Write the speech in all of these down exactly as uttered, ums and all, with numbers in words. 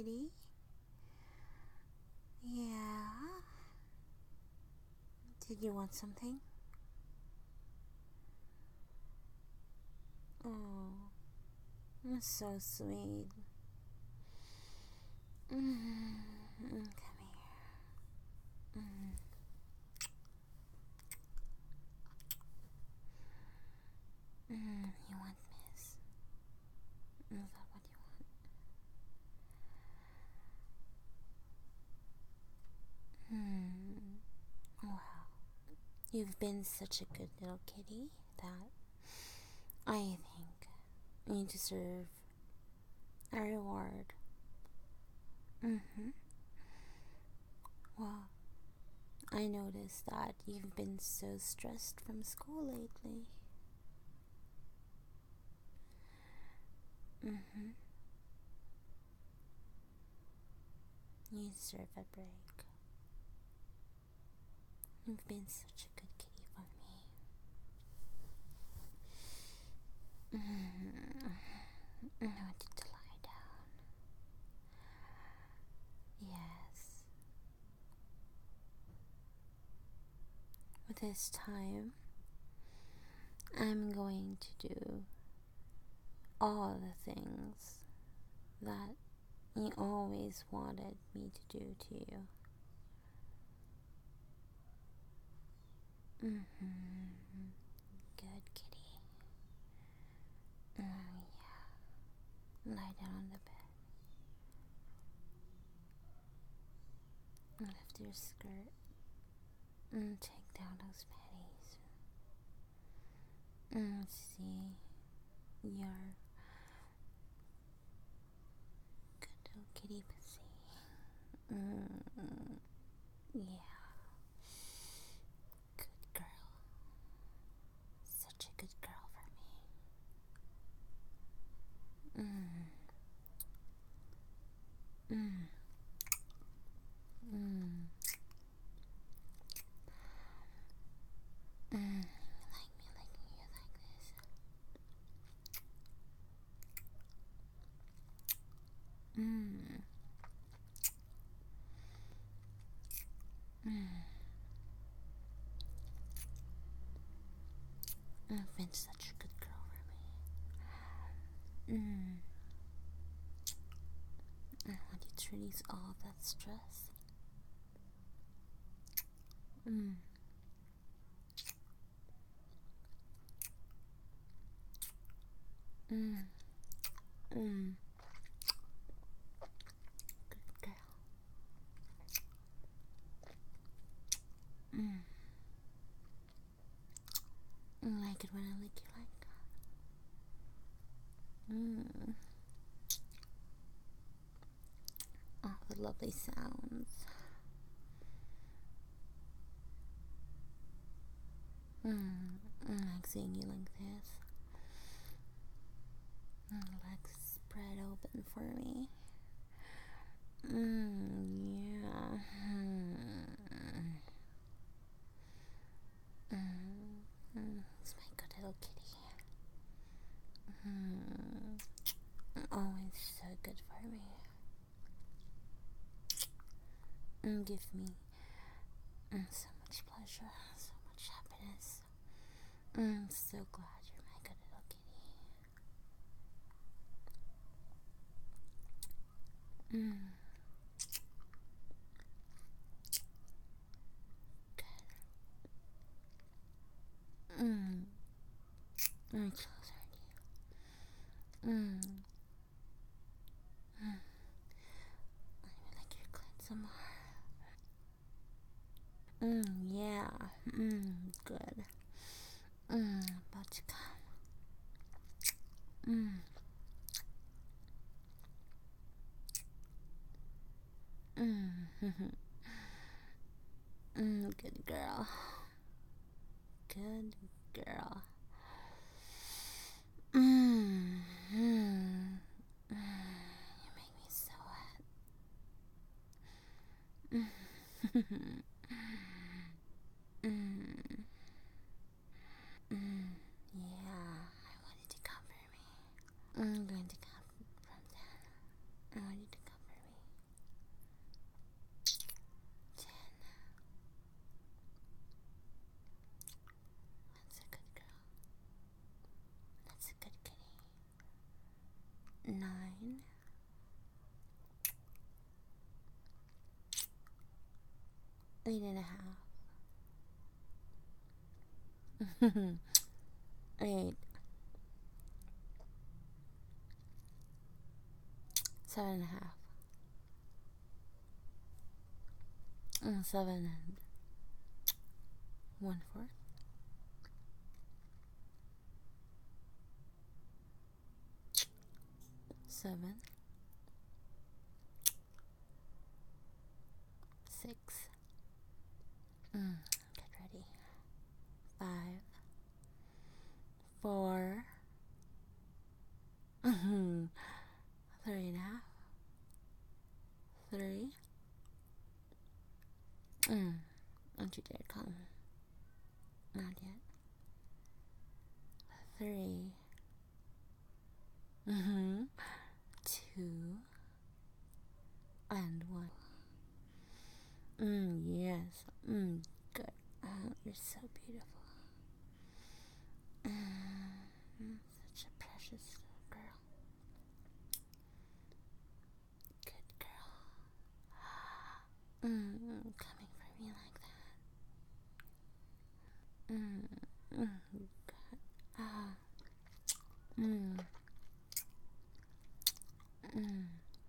kitty. Yeah. Did you want something? Oh, you're so sweet. Mm, come here. Mm. Mm, you want miss? Is that what you want? Hmm. Well, you've been such a good little kitty that I think you deserve a reward. Mm-hmm. Well, I noticed that you've been so stressed from school lately. Mm-hmm. You deserve a break. You've been such a good kitty for me. Mm-hmm. I want you to lie down. Yes. This time, I'm going to do all the things that you always wanted me to do to you. Mm-hmm. Good kitty. Oh, yeah. Lie down on the bed. Lift your skirt and take down those panties. And see your good little kitty pussy. Mm, yeah. Good girl. Such a good girl for me. Mm. Mm. Mm. Mm. You like me liking you like this? Mm. Mm. You've been such a good girl for me. Mm. I want you to release all of that stress. Mm. Mm. Mm. Good girl. Mm. I like it when I lick you like that. Mm. All the lovely sounds. Mm. I like seeing you like this. Legs spread open for me. Mm, yeah. Mm. Mm. It's my good little kitty. Mm. Always so good for me. And give me mm, so much pleasure, so much happiness. I'm so glad you're my good little kitty. Mm. Good. Mm. I'm closer to you. Mm. Mm. Let me lick your clit some more. Mm, yeah. Mm, good. Mm, about to come. Mm. nine, eight and a half, eight, seven and a half, mm, seven and one fourth, seven, six, mm, get ready, five, four, mm-hmm, three and a half, three, mm, don't you dare come, not yet, three, mm-hmm, two, and one. Mm, yes. Mm, good. Oh, you're so beautiful. Mm, such a precious girl. Good girl. Mm, coming for me like that. Mm, mm, good. Ah. Mm. Mm.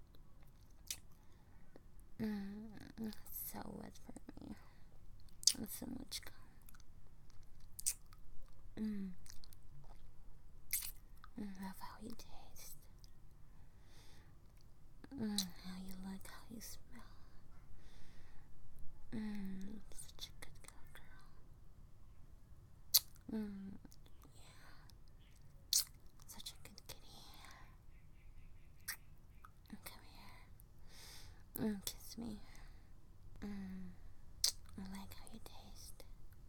Mm. So wet for me. So much gum. Mm. Mm. Love how you taste. Mm. How you look, how you smell. Mm. Such a good girl, girl. Mm. Yeah. Such a good kitty. Come here. Mm. Kiss me. Mm. I like how you taste.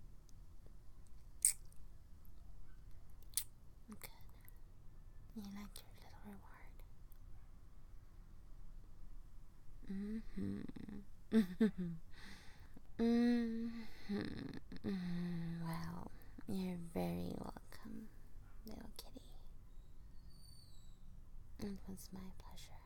Good. You like your little reward. Mm-hmm. Mm-hmm. Mm-hmm. Well, you're very welcome, little kitty. It was my pleasure.